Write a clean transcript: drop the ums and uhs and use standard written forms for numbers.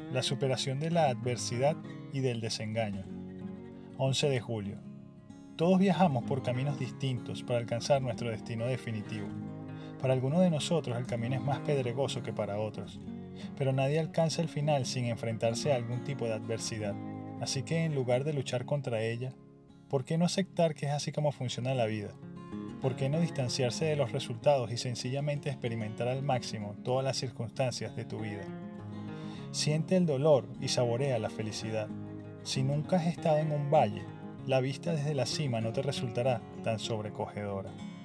la superación de la adversidad y del desengaño. 11 de julio. Todos viajamos por caminos distintos para alcanzar nuestro destino definitivo. Para algunos de nosotros el camino es más pedregoso que para otros, pero nadie alcanza el final sin enfrentarse a algún tipo de adversidad. Así que en lugar de luchar contra ella, ¿por qué no aceptar que es así como funciona la vida? ¿Por qué no distanciarse de los resultados y sencillamente experimentar al máximo todas las circunstancias de tu vida? Siente el dolor y saborea la felicidad. Si nunca has estado en un valle, la vista desde la cima no te resultará tan sobrecogedora.